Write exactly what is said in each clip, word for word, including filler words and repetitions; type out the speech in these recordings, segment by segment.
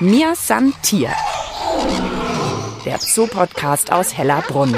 Mir san Tier, der Zoo-Podcast aus Hellerbrunn.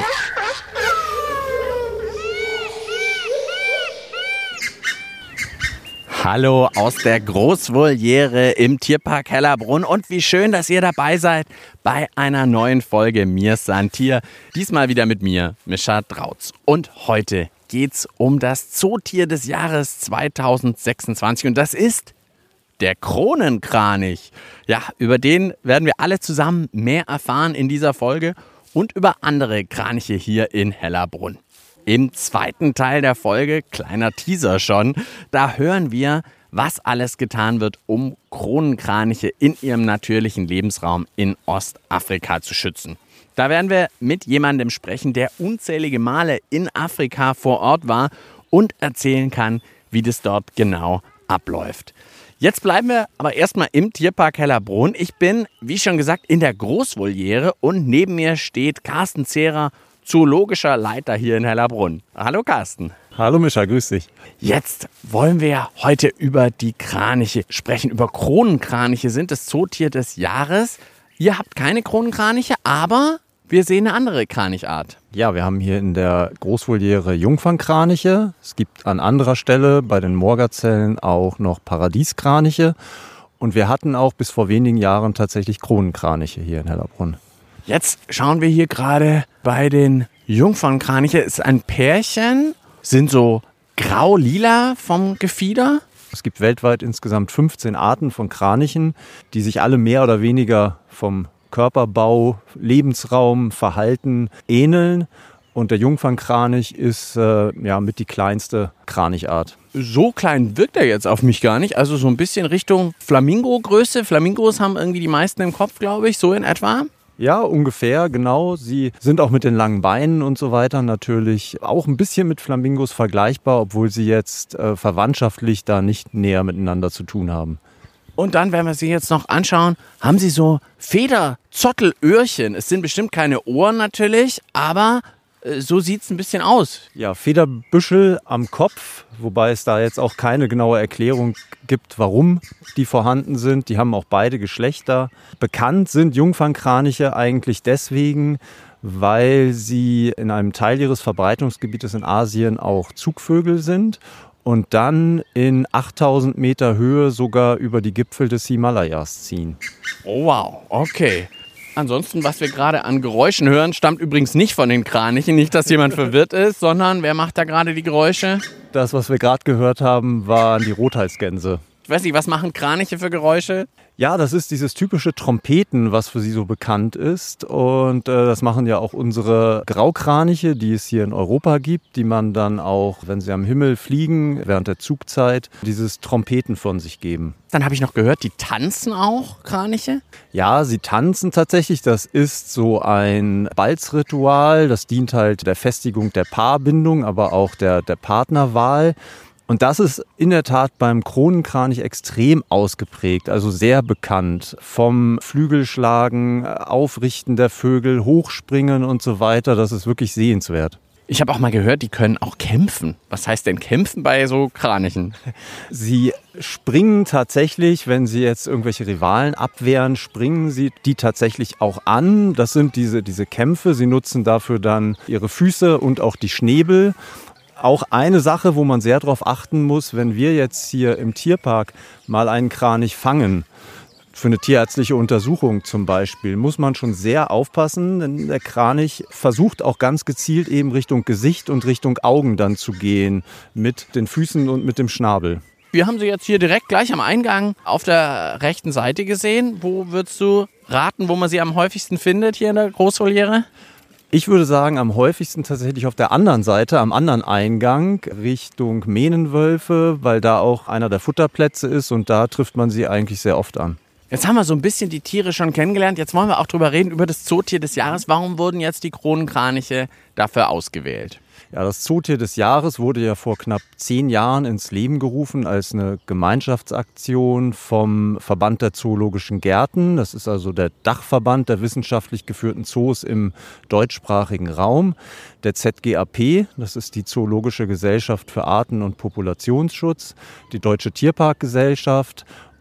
Hallo aus der Großvoliere im Tierpark Hellerbrunn und wie schön, dass ihr dabei seid bei einer neuen Folge Mir san Tier. Diesmal wieder mit mir, Mischa Drautz. Und heute geht's um das Zootier des Jahres zweitausendsechsundzwanzig und das ist der Kronenkranich. Ja, über den werden wir alle zusammen mehr erfahren in dieser Folge und über andere Kraniche hier in Hellerbrunn. Im zweiten Teil der Folge, kleiner Teaser schon, da hören wir, was alles getan wird, um Kronenkraniche in ihrem natürlichen Lebensraum in Ostafrika zu schützen. Da werden wir mit jemandem sprechen, der unzählige Male in Afrika vor Ort war und erzählen kann, wie das dort genau abläuft. Jetzt bleiben wir aber erstmal im Tierpark Hellerbrunn. Ich bin, wie schon gesagt, in der Großvoliere und neben mir steht Carsten Zehrer, zoologischer Leiter hier in Hellerbrunn. Hallo Carsten. Hallo Mischa, grüß dich. Jetzt wollen wir ja heute über die Kraniche sprechen. Über Kronenkraniche sind das Zootier des Jahres. Ihr habt keine Kronenkraniche, aber wir sehen eine andere Kranichart. Ja, wir haben hier in der Großvoliere Jungfangkraniche. Es gibt an anderer Stelle bei den Moorgazellen auch noch Paradieskraniche. Und wir hatten auch bis vor wenigen Jahren tatsächlich Kronenkraniche hier in Hellerbrunn. Jetzt schauen wir hier gerade bei den Jungfernkraniche. Es ist ein Pärchen, sind so grau-lila vom Gefieder. Es gibt weltweit insgesamt fünfzehn Arten von Kranichen, die sich alle mehr oder weniger vom Körperbau, Lebensraum, Verhalten ähneln. Und der Jungfangkranich ist äh, ja, mit die kleinste Kranichart. So klein wirkt er jetzt auf mich gar nicht. Also so ein bisschen Richtung Flamingo-Größe. Flamingos haben irgendwie die meisten im Kopf, glaube ich, so in etwa. Ja, ungefähr, genau. Sie sind auch mit den langen Beinen und so weiter natürlich auch ein bisschen mit Flamingos vergleichbar, obwohl sie jetzt äh, verwandtschaftlich da nicht näher miteinander zu tun haben. Und dann, wenn wir sie jetzt noch anschauen, haben sie so Federzottelöhrchen. Es sind bestimmt keine Ohren natürlich, aber äh, so sieht es ein bisschen aus. Ja, Federbüschel am Kopf, wobei es da jetzt auch keine genaue Erklärung gibt, warum die vorhanden sind. Die haben auch beide Geschlechter. Bekannt sind Jungfangkraniche eigentlich deswegen, weil sie in einem Teil ihres Verbreitungsgebietes in Asien auch Zugvögel sind und dann in achttausend Meter Höhe sogar über die Gipfel des Himalayas ziehen. Oh wow, okay. Ansonsten, was wir gerade an Geräuschen hören, stammt übrigens nicht von den Kranichen. Nicht, dass jemand verwirrt ist, sondern wer macht da gerade die Geräusche? Das, was wir gerade gehört haben, waren die Rothalsgänse. Ich weiß nicht, was machen Kraniche für Geräusche? Ja, das ist dieses typische Trompeten, was für sie so bekannt ist. Und äh, das machen ja auch unsere Graukraniche, die es hier in Europa gibt, die man dann auch, wenn sie am Himmel fliegen, während der Zugzeit, dieses Trompeten von sich geben. Dann habe ich noch gehört, die tanzen auch, Kraniche? Ja, sie tanzen tatsächlich. Das ist so ein Balzritual. Das dient halt der Festigung der Paarbindung, aber auch der, der Partnerwahl. Und das ist in der Tat beim Kronenkranich extrem ausgeprägt, also sehr bekannt. Vom Flügelschlagen, Aufrichten der Vögel, Hochspringen und so weiter, das ist wirklich sehenswert. Ich habe auch mal gehört, die können auch kämpfen. Was heißt denn kämpfen bei so Kranichen? Sie springen tatsächlich, wenn sie jetzt irgendwelche Rivalen abwehren, springen sie die tatsächlich auch an. Das sind diese, diese Kämpfe. Sie nutzen dafür dann ihre Füße und auch die Schnäbel. Auch eine Sache, wo man sehr darauf achten muss, wenn wir jetzt hier im Tierpark mal einen Kranich fangen, für eine tierärztliche Untersuchung zum Beispiel, muss man schon sehr aufpassen, denn der Kranich versucht auch ganz gezielt eben Richtung Gesicht und Richtung Augen dann zu gehen, mit den Füßen und mit dem Schnabel. Wir haben sie jetzt hier direkt gleich am Eingang auf der rechten Seite gesehen. Wo würdest du raten, wo man sie am häufigsten findet hier in der Großvoliere? Ich würde sagen, am häufigsten tatsächlich auf der anderen Seite, am anderen Eingang Richtung Mähnenwölfe, weil da auch einer der Futterplätze ist und da trifft man sie eigentlich sehr oft an. Jetzt haben wir so ein bisschen die Tiere schon kennengelernt. Jetzt wollen wir auch drüber reden, über das Zootier des Jahres. Warum wurden jetzt die Kronenkraniche dafür ausgewählt? Ja, das Zootier des Jahres wurde ja vor knapp zehn Jahren ins Leben gerufen als eine Gemeinschaftsaktion vom Verband der Zoologischen Gärten. Das ist also der Dachverband der wissenschaftlich geführten Zoos im deutschsprachigen Raum. Der Z G A P, das ist die Zoologische Gesellschaft für Arten- und Populationsschutz, die Deutsche Tierparkgesellschaft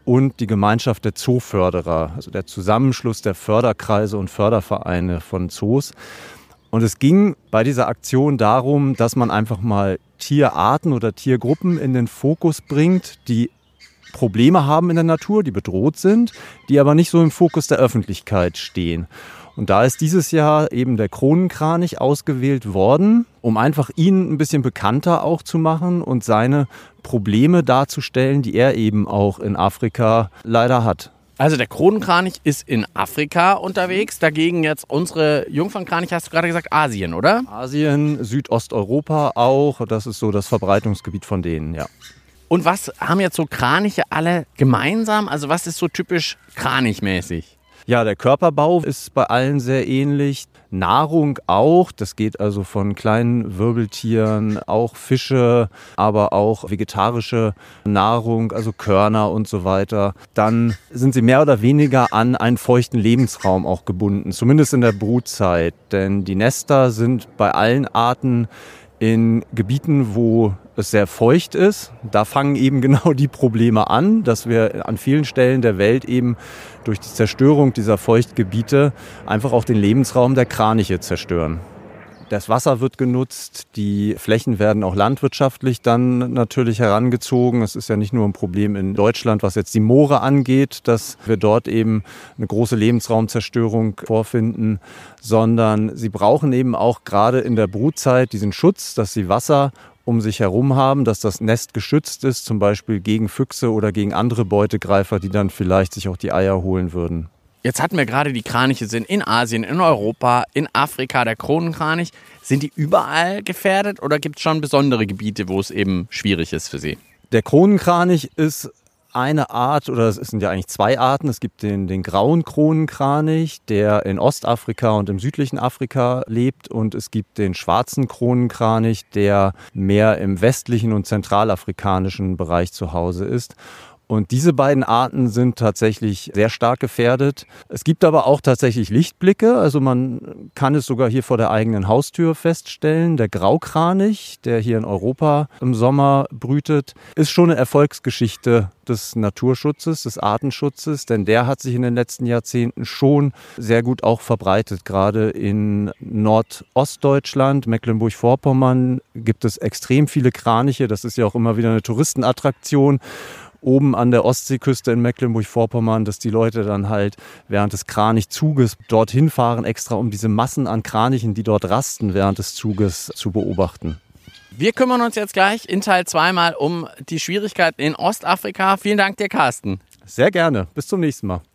und die Gemeinschaft der Zooförderer, also der Zusammenschluss der Förderkreise und Fördervereine von Zoos. Und es ging bei dieser Aktion darum, dass man einfach mal Tierarten oder Tiergruppen in den Fokus bringt, die Probleme haben in der Natur, die bedroht sind, die aber nicht so im Fokus der Öffentlichkeit stehen. Und da ist dieses Jahr eben der Kronenkranich ausgewählt worden, um einfach ihn ein bisschen bekannter auch zu machen und seine Probleme darzustellen, die er eben auch in Afrika leider hat. Also der Kronenkranich ist in Afrika unterwegs, dagegen jetzt unsere Jungfernkranich, hast du gerade gesagt, Asien, oder? Asien, Südosteuropa auch, das ist so das Verbreitungsgebiet von denen, ja. Und was haben jetzt so Kraniche alle gemeinsam? Also was ist so typisch kranichmäßig? Ja, der Körperbau ist bei allen sehr ähnlich. Nahrung auch. Das geht also von kleinen Wirbeltieren, auch Fische, aber auch vegetarische Nahrung, also Körner und so weiter. Dann sind sie mehr oder weniger an einen feuchten Lebensraum auch gebunden, zumindest in der Brutzeit. Denn die Nester sind bei allen Arten in Gebieten, wo es sehr feucht ist. Da fangen eben genau die Probleme an, dass wir an vielen Stellen der Welt eben durch die Zerstörung dieser Feuchtgebiete einfach auch den Lebensraum der Kraniche zerstören. Das Wasser wird genutzt, die Flächen werden auch landwirtschaftlich dann natürlich herangezogen. Es ist ja nicht nur ein Problem in Deutschland, was jetzt die Moore angeht, dass wir dort eben eine große Lebensraumzerstörung vorfinden, sondern sie brauchen eben auch gerade in der Brutzeit diesen Schutz, dass sie Wasser um sich herum haben, dass das Nest geschützt ist, zum Beispiel gegen Füchse oder gegen andere Beutegreifer, die dann vielleicht sich auch die Eier holen würden. Jetzt hatten wir gerade, die Kraniche sind in Asien, in Europa, in Afrika, der Kronenkranich. Sind die überall gefährdet oder gibt es schon besondere Gebiete, wo es eben schwierig ist für sie? Der Kronenkranich ist eine Art, oder es sind ja eigentlich zwei Arten. Es gibt den, den grauen Kronenkranich, der in Ostafrika und im südlichen Afrika lebt. Und es gibt den schwarzen Kronenkranich, der mehr im westlichen und zentralafrikanischen Bereich zu Hause ist. Und diese beiden Arten sind tatsächlich sehr stark gefährdet. Es gibt aber auch tatsächlich Lichtblicke. Also man kann es sogar hier vor der eigenen Haustür feststellen. Der Graukranich, der hier in Europa im Sommer brütet, ist schon eine Erfolgsgeschichte des Naturschutzes, des Artenschutzes. Denn der hat sich in den letzten Jahrzehnten schon sehr gut auch verbreitet. Gerade in Nordostdeutschland, Mecklenburg-Vorpommern gibt es extrem viele Kraniche. Das ist ja auch immer wieder eine Touristenattraktion. Oben an der Ostseeküste in Mecklenburg-Vorpommern, dass die Leute dann halt während des Kranichzuges dorthin fahren, extra um diese Massen an Kranichen, die dort rasten, während des Zuges zu beobachten. Wir kümmern uns jetzt gleich in Teil zwei mal um die Schwierigkeiten in Ostafrika. Vielen Dank dir, Carsten. Sehr gerne. Bis zum nächsten Mal.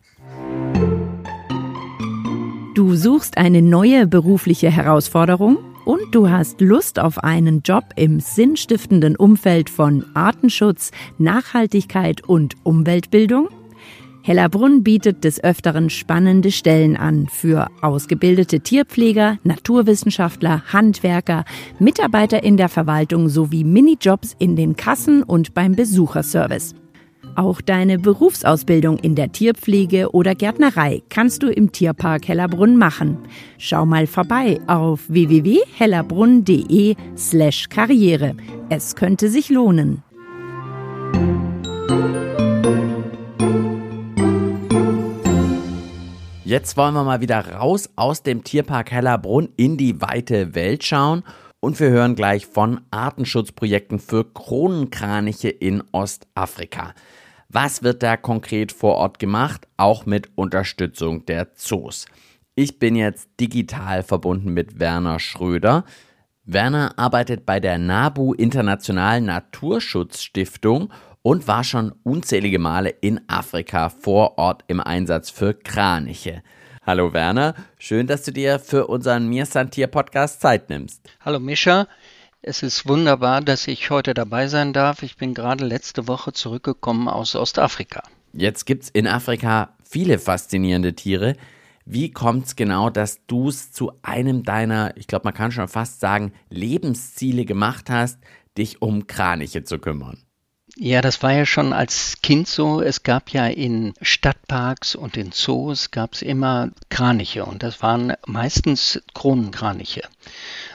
Du suchst eine neue berufliche Herausforderung? Und du hast Lust auf einen Job im sinnstiftenden Umfeld von Artenschutz, Nachhaltigkeit und Umweltbildung? Hellerbrunn bietet des Öfteren spannende Stellen an für ausgebildete Tierpfleger, Naturwissenschaftler, Handwerker, Mitarbeiter in der Verwaltung sowie Minijobs in den Kassen und beim Besucherservice. Auch deine Berufsausbildung in der Tierpflege oder Gärtnerei kannst du im Tierpark Hellerbrunn machen. Schau mal vorbei auf w w w punkt hellerbrunn punkt de slash karriere. Es könnte sich lohnen. Jetzt wollen wir mal wieder raus aus dem Tierpark Hellerbrunn in die weite Welt schauen. Und wir hören gleich von Artenschutzprojekten für Kronenkraniche in Ostafrika. Was wird da konkret vor Ort gemacht, auch mit Unterstützung der Zoos? Ich bin jetzt digital verbunden mit Werner Schröder. Werner arbeitet bei der NABU Internationalen Naturschutzstiftung und war schon unzählige Male in Afrika vor Ort im Einsatz für Kraniche. Hallo Werner, schön, dass du dir für unseren Mir San Tier Podcast Zeit nimmst. Hallo Mischa, es ist wunderbar, dass ich heute dabei sein darf. Ich bin gerade letzte Woche zurückgekommen aus Ostafrika. Jetzt gibt es in Afrika viele faszinierende Tiere. Wie kommt es genau, dass du es zu einem deiner, ich glaube man kann schon fast sagen, Lebensziele gemacht hast, dich um Kraniche zu kümmern? Ja, das war ja schon als Kind so. Es gab ja in Stadtparks und in Zoos gab es immer Kraniche und das waren meistens Kronenkraniche.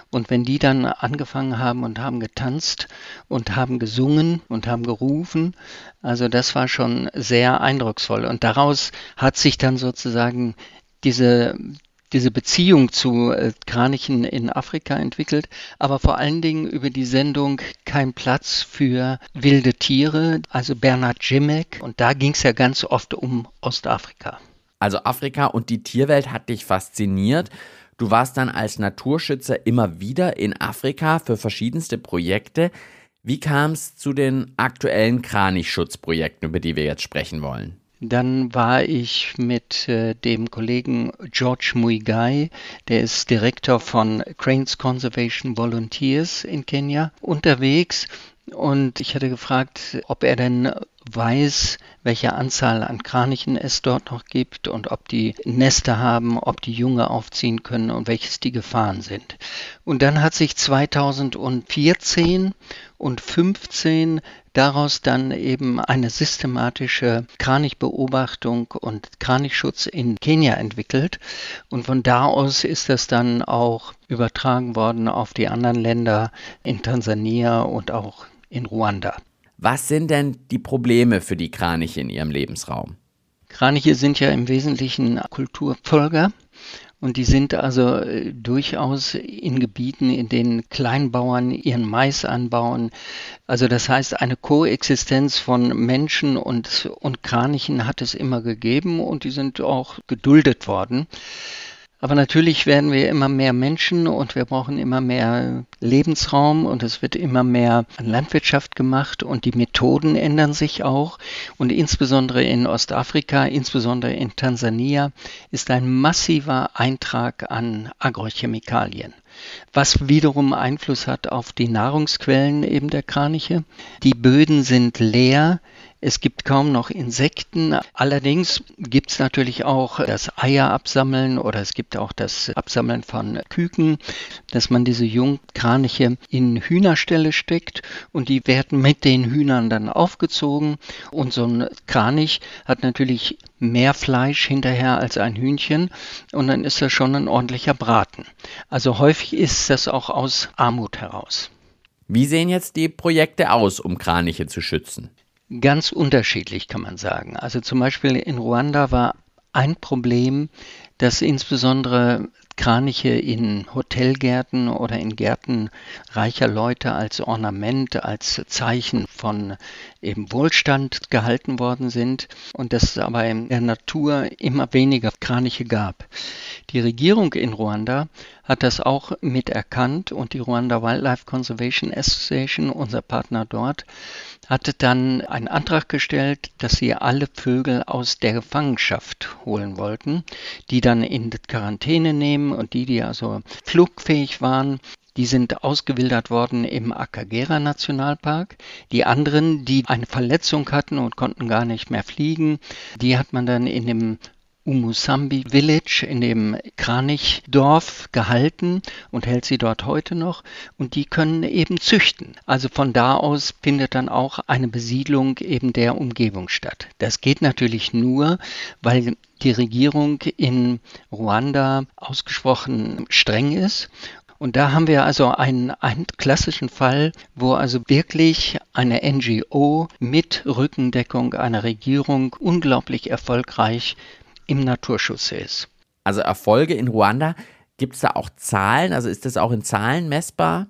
Und wenn die dann angefangen haben und haben getanzt und haben gesungen und haben gerufen, also das war schon sehr eindrucksvoll. Und daraus hat sich dann sozusagen diese diese Beziehung zu äh, Kranichen in Afrika entwickelt, aber vor allen Dingen über die Sendung Kein Platz für wilde Tiere, also Bernhard Grzimek. Und da ging es ja ganz oft um Ostafrika. Also Afrika und die Tierwelt hat dich fasziniert. Du warst dann als Naturschützer immer wieder in Afrika für verschiedenste Projekte. Wie kam es zu den aktuellen Kranichschutzprojekten, über die wir jetzt sprechen wollen? Dann war ich mit äh, dem Kollegen George Muigai, der ist Direktor von Cranes Conservation Volunteers in Kenia, unterwegs. Und ich hatte gefragt, ob er denn weiß, welche Anzahl an Kranichen es dort noch gibt und ob die Nester haben, ob die Junge aufziehen können und welches die Gefahren sind. Und dann hat sich zweitausendvierzehn und fünfzehn daraus dann eben eine systematische Kranichbeobachtung und Kranichschutz in Kenia entwickelt. Und von da aus ist das dann auch übertragen worden auf die anderen Länder in Tansania und auch in Ruanda. Was sind denn die Probleme für die Kraniche in ihrem Lebensraum? Kraniche sind ja im Wesentlichen Kulturfolger. Und die sind also äh, durchaus in Gebieten, in denen Kleinbauern ihren Mais anbauen. Also das heißt, eine Koexistenz von Menschen und, und Kranichen hat es immer gegeben und die sind auch geduldet worden. Aber natürlich werden wir immer mehr Menschen und wir brauchen immer mehr Lebensraum und es wird immer mehr Landwirtschaft gemacht und die Methoden ändern sich auch. Und insbesondere in Ostafrika, insbesondere in Tansania, ist ein massiver Eintrag an Agrochemikalien, was wiederum Einfluss hat auf die Nahrungsquellen eben der Kraniche. Die Böden sind leer. Es gibt kaum noch Insekten. Allerdings gibt es natürlich auch das Eier absammeln oder es gibt auch das Absammeln von Küken, dass man diese Jungkraniche in Hühnerställe steckt und die werden mit den Hühnern dann aufgezogen. Und so ein Kranich hat natürlich mehr Fleisch hinterher als ein Hühnchen und dann ist das schon ein ordentlicher Braten. Also häufig ist das auch aus Armut heraus. Wie sehen jetzt die Projekte aus, um Kraniche zu schützen? Ganz unterschiedlich kann man sagen. Also zum Beispiel in Ruanda war ein Problem, dass insbesondere Kraniche in Hotelgärten oder in Gärten reicher Leute als Ornament, als Zeichen von eben Wohlstand gehalten worden sind und dass es aber in der Natur immer weniger Kraniche gab. Die Regierung in Ruanda hat das auch miterkannt und die Rwanda Wildlife Conservation Association, unser Partner dort, hatte dann einen Antrag gestellt, dass sie alle Vögel aus der Gefangenschaft holen wollten, die dann in Quarantäne nehmen und die, die also flugfähig waren, die sind ausgewildert worden im Akagera Nationalpark. Die anderen, die eine Verletzung hatten und konnten gar nicht mehr fliegen, die hat man dann in dem Umusambi Village, in dem Kranichdorf gehalten und hält sie dort heute noch und die können eben züchten. Also von da aus findet dann auch eine Besiedlung eben der Umgebung statt. Das geht natürlich nur, weil die Regierung in Ruanda ausgesprochen streng ist. Und da haben wir also einen, einen klassischen Fall, wo also wirklich eine N G O mit Rückendeckung einer Regierung unglaublich erfolgreich im Naturschutz ist. Also Erfolge in Ruanda, gibt es da auch Zahlen? Also ist das auch in Zahlen messbar?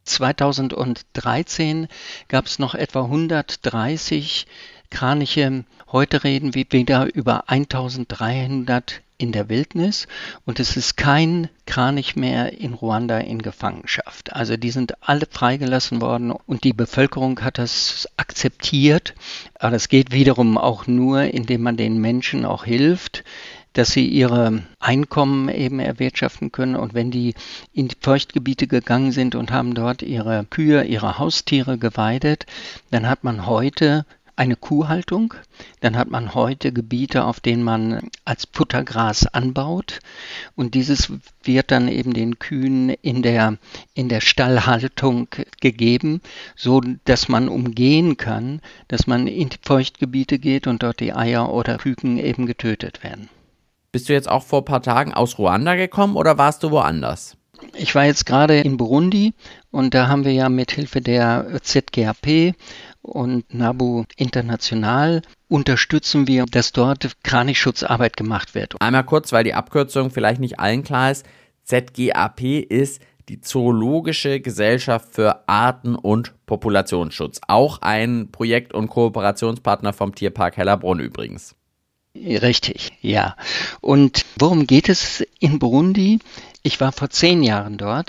zweitausenddreizehn gab es noch etwa hundertdreißig Kraniche. Heute reden wir wieder über eintausenddreihundert in der Wildnis und es ist kein Kranich mehr in Ruanda in Gefangenschaft. Also die sind alle freigelassen worden und die Bevölkerung hat das akzeptiert. Aber das geht wiederum auch nur, indem man den Menschen auch hilft, dass sie ihre Einkommen eben erwirtschaften können. Und wenn die in die Feuchtgebiete gegangen sind und haben dort ihre Kühe, ihre Haustiere geweidet, dann hat man heute eine Kuhhaltung, dann hat man heute Gebiete, auf denen man als Futtergras anbaut und dieses wird dann eben den Kühen in der, in der Stallhaltung gegeben, so dass man umgehen kann, dass man in die Feuchtgebiete geht und dort die Eier oder Küken eben getötet werden. Bist du jetzt auch vor ein paar Tagen aus Ruanda gekommen oder warst du woanders? Ich war jetzt gerade in Burundi und da haben wir ja mit Hilfe der Z G A P und NABU International unterstützen wir, dass dort Kranichschutzarbeit gemacht wird. Einmal kurz, weil die Abkürzung vielleicht nicht allen klar ist. Z G A P ist die Zoologische Gesellschaft für Arten- und Populationsschutz. Auch ein Projekt- und Kooperationspartner vom Tierpark Hellerbrunn übrigens. Richtig, ja. Und worum geht es in Burundi? Ich war vor zehn Jahren dort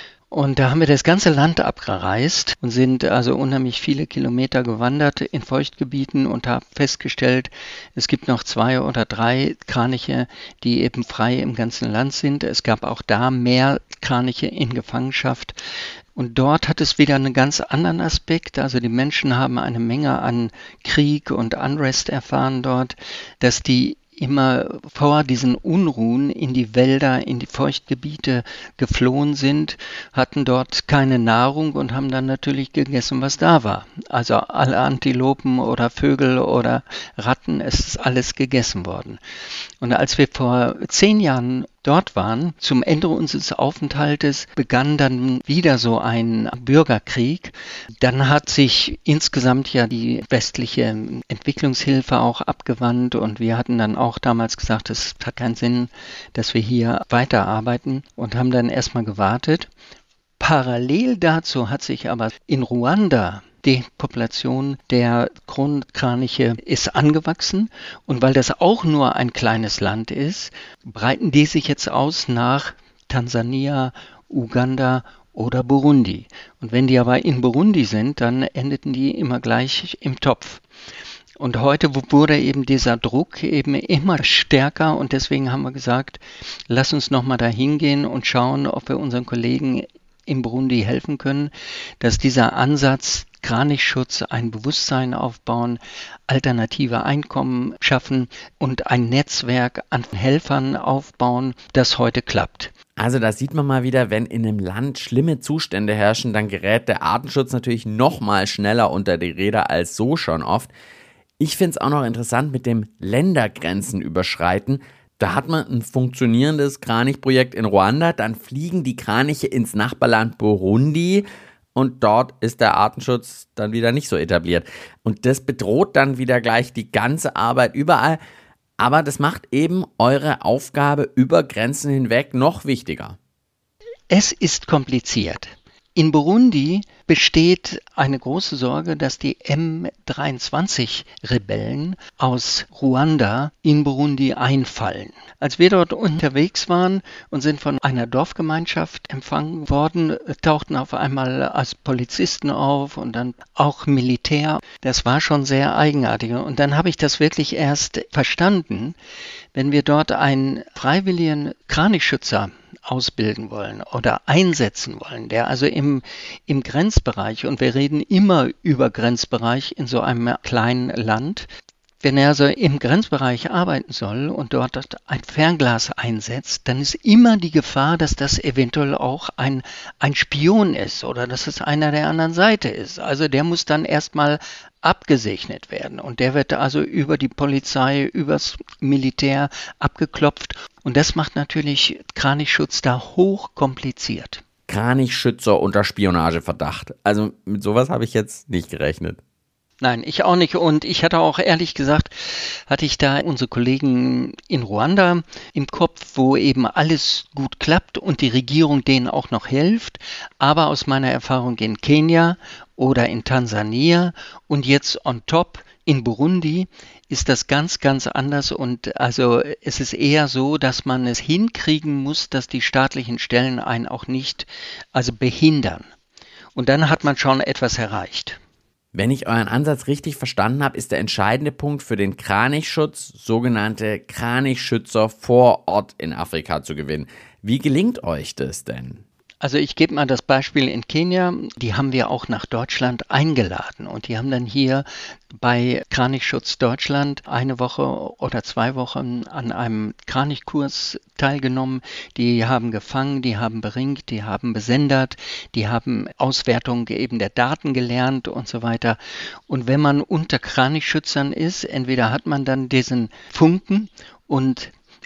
und da haben wir das ganze Land abgereist und sind also unheimlich viele Kilometer gewandert in Feuchtgebieten und haben festgestellt, es gibt noch zwei oder drei Kraniche, die eben frei im ganzen Land sind. Es gab auch da mehr Kraniche in Gefangenschaft. Und dort hat es wieder einen ganz anderen Aspekt. Also die Menschen haben eine Menge an Krieg und Unrest erfahren dort, dass die immer vor diesen Unruhen in die Wälder, in die Feuchtgebiete geflohen sind, hatten dort keine Nahrung und haben dann natürlich gegessen, was da war. Also alle Antilopen oder Vögel oder Ratten, es ist alles gegessen worden. Und als wir vor zehn Jahren dort waren, zum Ende unseres Aufenthaltes begann dann wieder so ein Bürgerkrieg. Dann hat sich insgesamt ja die westliche Entwicklungshilfe auch abgewandt und wir hatten dann auch damals gesagt, es hat keinen Sinn, dass wir hier weiterarbeiten und haben dann erstmal gewartet. Parallel dazu hat sich aber in Ruanda die Population der Kronkraniche ist angewachsen und weil das auch nur ein kleines Land ist, breiten die sich jetzt aus nach Tansania, Uganda oder Burundi. Und wenn die aber in Burundi sind, dann endeten die immer gleich im Topf. Und heute wurde eben dieser Druck eben immer stärker und deswegen haben wir gesagt, lass uns nochmal da hingehen und schauen, ob wir unseren Kollegen in Burundi helfen können, dass dieser Ansatz Kranichschutz, ein Bewusstsein aufbauen, alternative Einkommen schaffen und ein Netzwerk an Helfern aufbauen, das heute klappt. Also da sieht man mal wieder, wenn in einem Land schlimme Zustände herrschen, dann gerät der Artenschutz natürlich noch mal schneller unter die Räder als so schon oft. Ich finde es auch noch interessant mit dem Ländergrenzen überschreiten. Da hat man ein funktionierendes Kranichprojekt in Ruanda, dann fliegen die Kraniche ins Nachbarland Burundi und dort ist der Artenschutz dann wieder nicht so etabliert. Und das bedroht dann wieder gleich die ganze Arbeit überall. Aber das macht eben eure Aufgabe über Grenzen hinweg noch wichtiger. Es ist kompliziert. In Burundi besteht eine große Sorge, dass die M dreiundzwanzig-Rebellen aus Ruanda in Burundi einfallen. Als wir dort unterwegs waren und sind von einer Dorfgemeinschaft empfangen worden, tauchten auf einmal als Polizisten auf und dann auch Militär. Das war schon sehr eigenartig. Und dann habe ich das wirklich erst verstanden, wenn wir dort einen freiwilligen Kranichschützer ausbilden wollen oder einsetzen wollen, der also im, im Grenzbereich, und wir reden immer über Grenzbereich in so einem kleinen Land, wenn er also im Grenzbereich arbeiten soll und dort ein Fernglas einsetzt, dann ist immer die Gefahr, dass das eventuell auch ein, ein Spion ist oder dass es einer der anderen Seite ist. Also der muss dann erstmal abgesegnet werden und der wird also über die Polizei, übers Militär abgeklopft und das macht natürlich Kranichschutz da hochkompliziert. Kranichschützer unter Spionageverdacht. Also mit sowas habe ich jetzt nicht gerechnet. Nein, ich auch nicht. Und ich hatte auch ehrlich gesagt, hatte ich da unsere Kollegen in Ruanda im Kopf, wo eben alles gut klappt und die Regierung denen auch noch hilft. Aber aus meiner Erfahrung in Kenia oder in Tansania und jetzt on top in Burundi ist das ganz, ganz anders. Und also es ist eher so, dass man es hinkriegen muss, dass die staatlichen Stellen einen auch nicht also behindern. Und dann hat man schon etwas erreicht. Wenn ich euren Ansatz richtig verstanden habe, ist der entscheidende Punkt für den Kranichschutz, sogenannte Kranichschützer vor Ort in Afrika zu gewinnen. Wie gelingt euch das denn? Also ich gebe mal das Beispiel in Kenia, die haben wir auch nach Deutschland eingeladen und die haben dann hier bei Kranichschutz Deutschland eine Woche oder zwei Wochen an einem Kranichkurs teilgenommen. Die haben gefangen, die haben beringt, die haben besendert, die haben Auswertung eben der Daten gelernt und so weiter. Und wenn man unter Kranichschützern ist, entweder hat man dann diesen Funken und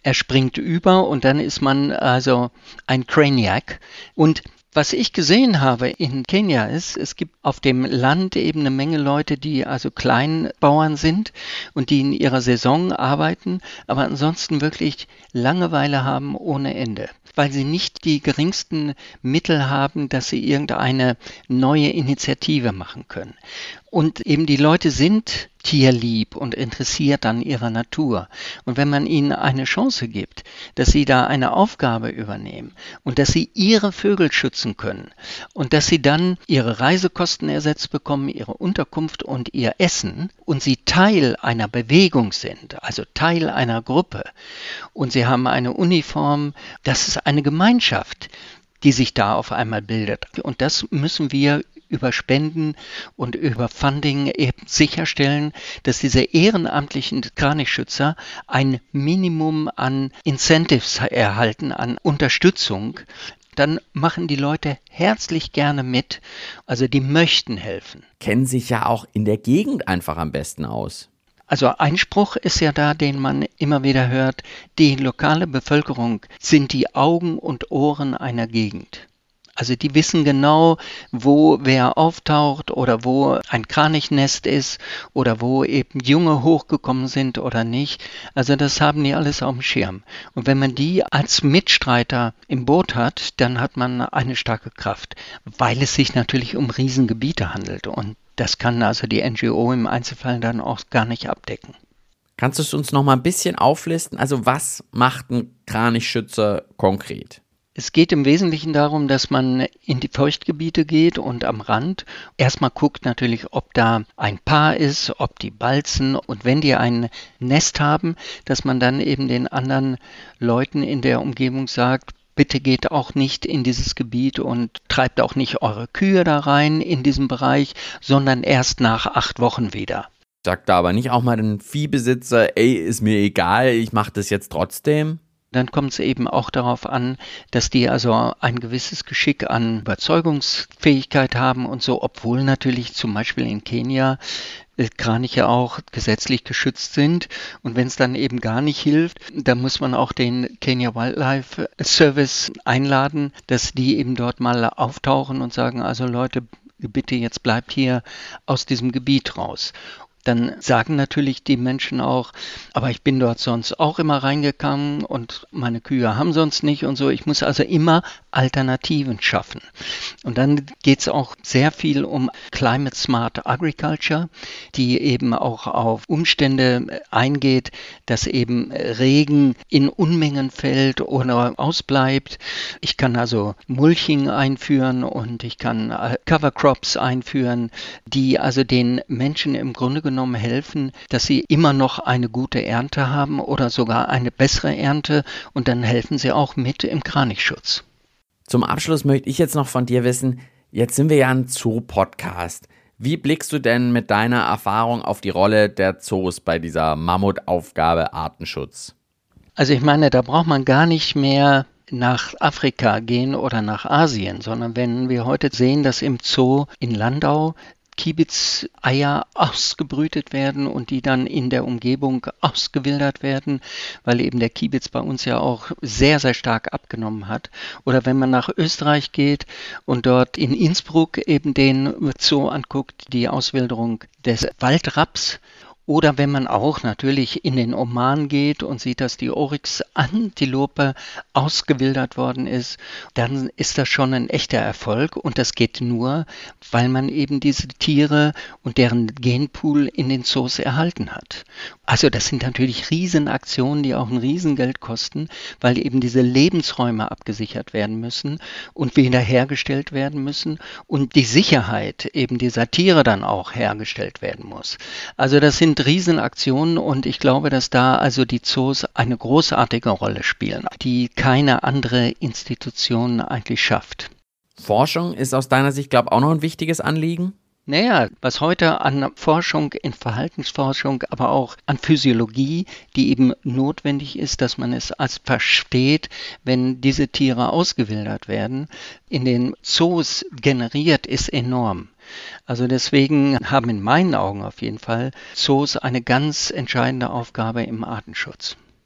er springt über und dann ist man also ein Craniac. Und was ich gesehen habe in Kenia ist, es gibt auf dem Land eben eine Menge Leute, die also Kleinbauern sind und die in ihrer Saison arbeiten, aber ansonsten wirklich Langeweile haben ohne Ende, weil sie nicht die geringsten Mittel haben, dass sie irgendeine neue Initiative machen können. Und eben die Leute sind tierlieb und interessiert an ihrer Natur. Und wenn man ihnen eine Chance gibt, dass sie da eine Aufgabe übernehmen und dass sie ihre Vögel schützen können und dass sie dann ihre Reisekosten ersetzt bekommen, ihre Unterkunft und ihr Essen und sie Teil einer Bewegung sind, also Teil einer Gruppe und sie haben eine Uniform, das ist eine Gemeinschaft, die sich da auf einmal bildet. Und das müssen wir über Spenden und über Funding eben sicherstellen, dass diese ehrenamtlichen Kranichschützer ein Minimum an Incentives erhalten, an Unterstützung. Dann machen die Leute herzlich gerne mit, also die möchten helfen. Kennen sich ja auch in der Gegend einfach am besten aus. Also ein Spruch ist ja da, den man immer wieder hört, die lokale Bevölkerung sind die Augen und Ohren einer Gegend. Also die wissen genau, wo wer auftaucht oder wo ein Kranichnest ist oder wo eben Junge hochgekommen sind oder nicht. Also das haben die alles auf dem Schirm. Und wenn man die als Mitstreiter im Boot hat, dann hat man eine starke Kraft, weil es sich natürlich um Riesengebiete handelt. Und das kann also die N G O im Einzelfall dann auch gar nicht abdecken. Kannst du es uns noch mal ein bisschen auflisten? Also was macht ein Kranichschützer konkret? Es geht im Wesentlichen darum, dass man in die Feuchtgebiete geht und am Rand erstmal guckt natürlich, ob da ein Paar ist, ob die balzen und wenn die ein Nest haben, dass man dann eben den anderen Leuten in der Umgebung sagt, bitte geht auch nicht in dieses Gebiet und treibt auch nicht eure Kühe da rein in diesem Bereich, sondern erst nach acht Wochen wieder. Sagt da aber nicht auch mal den Viehbesitzer, ey, ist mir egal, ich mache das jetzt trotzdem? Dann kommt es eben auch darauf an, dass die also ein gewisses Geschick an Überzeugungsfähigkeit haben und so, obwohl natürlich zum Beispiel in Kenia Kraniche auch gesetzlich geschützt sind. Und wenn es dann eben gar nicht hilft, dann muss man auch den Kenya Wildlife Service einladen, dass die eben dort mal auftauchen und sagen, also Leute, bitte jetzt bleibt hier aus diesem Gebiet raus. Dann sagen natürlich die Menschen auch, aber ich bin dort sonst auch immer reingegangen und meine Kühe haben sonst nicht und so. Ich muss also immer Alternativen schaffen. Und dann geht es auch sehr viel um Climate Smart Agriculture, die eben auch auf Umstände eingeht, dass eben Regen in Unmengen fällt oder ausbleibt. Ich kann also Mulching einführen und ich kann Cover Crops einführen, die also den Menschen im Grunde genommen helfen, dass sie immer noch eine gute Ernte haben oder sogar eine bessere Ernte und dann helfen sie auch mit im Kranichschutz. Zum Abschluss möchte ich jetzt noch von dir wissen, jetzt sind wir ja ein Zoo-Podcast. Wie blickst du denn mit deiner Erfahrung auf die Rolle der Zoos bei dieser Mammutaufgabe Artenschutz? Also ich meine, da braucht man gar nicht mehr nach Afrika gehen oder nach Asien, sondern wenn wir heute sehen, dass im Zoo in Landau Kiebitz-Eier ausgebrütet werden und die dann in der Umgebung ausgewildert werden, weil eben der Kiebitz bei uns ja auch sehr, sehr stark abgenommen hat. Oder wenn man nach Österreich geht und dort in Innsbruck eben den Zoo anguckt, die Auswilderung des Waldraps. Oder wenn man auch natürlich in den Oman geht und sieht, dass die Oryx-Antilope ausgewildert worden ist, dann ist das schon ein echter Erfolg. Und das geht nur, weil man eben diese Tiere und deren Genpool in den Zoos erhalten hat. Also das sind natürlich Riesenaktionen, die auch ein Riesengeld kosten, weil eben diese Lebensräume abgesichert werden müssen und wiederhergestellt werden müssen und die Sicherheit eben dieser Tiere dann auch hergestellt werden muss. Also das sind Riesenaktionen und ich glaube, dass da also die Zoos eine großartige Rolle spielen, die keine andere Institution eigentlich schafft. Forschung ist aus deiner Sicht, glaube ich, auch noch ein wichtiges Anliegen? Naja, was heute an Forschung, in Verhaltensforschung, aber auch an Physiologie, die eben notwendig ist, dass man es als versteht, wenn diese Tiere ausgewildert werden, in den Zoos generiert, ist enorm. Also deswegen haben in meinen Augen auf jeden Fall Zoos eine ganz entscheidende Aufgabe im Artenschutz.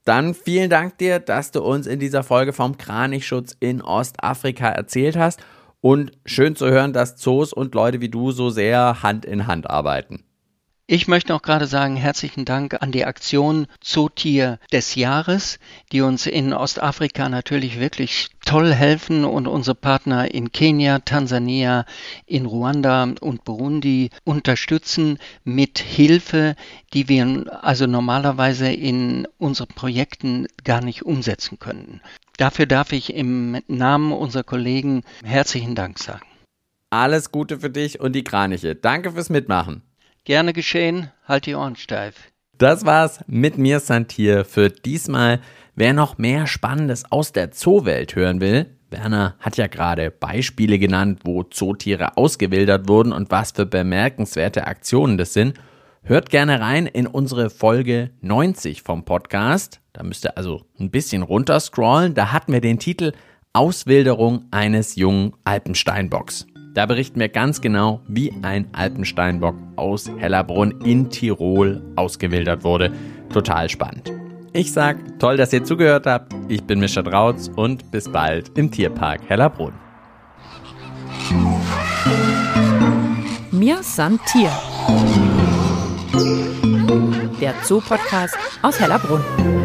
dann vielen Dank dir, dass du uns in dieser Folge vom Kranichschutz in Ostafrika erzählt hast. Und schön zu hören, dass Zoos und Leute wie du so sehr Hand in Hand arbeiten. Ich möchte auch gerade sagen, herzlichen Dank an die Aktion Zootier des Jahres, die uns in Ostafrika natürlich wirklich toll helfen und unsere Partner in Kenia, Tansania, in Ruanda und Burundi unterstützen mit Hilfe, die wir also normalerweise in unseren Projekten gar nicht umsetzen können. Dafür darf ich im Namen unserer Kollegen herzlichen Dank sagen. Alles Gute für dich und die Kraniche. Danke fürs Mitmachen. Gerne geschehen, halt die Ohren steif. Das war's mit mir, Santier, für diesmal. Wer noch mehr Spannendes aus der Zoowelt hören will, Werner hat ja gerade Beispiele genannt, wo Zootiere ausgewildert wurden und was für bemerkenswerte Aktionen das sind. Hört gerne rein in unsere Folge neunzig vom Podcast. Da müsst ihr also ein bisschen runterscrollen. Da hatten wir den Titel Auswilderung eines jungen Alpensteinbocks. Da berichten wir ganz genau, wie ein Alpensteinbock aus Hellerbrunn in Tirol ausgewildert wurde. Total spannend. Ich sag, toll, dass ihr zugehört habt. Ich bin Mischa Drautz und bis bald im Tierpark Hellerbrunn. Mir san Tier. Der Zoo-Podcast aus Hellerbrunn.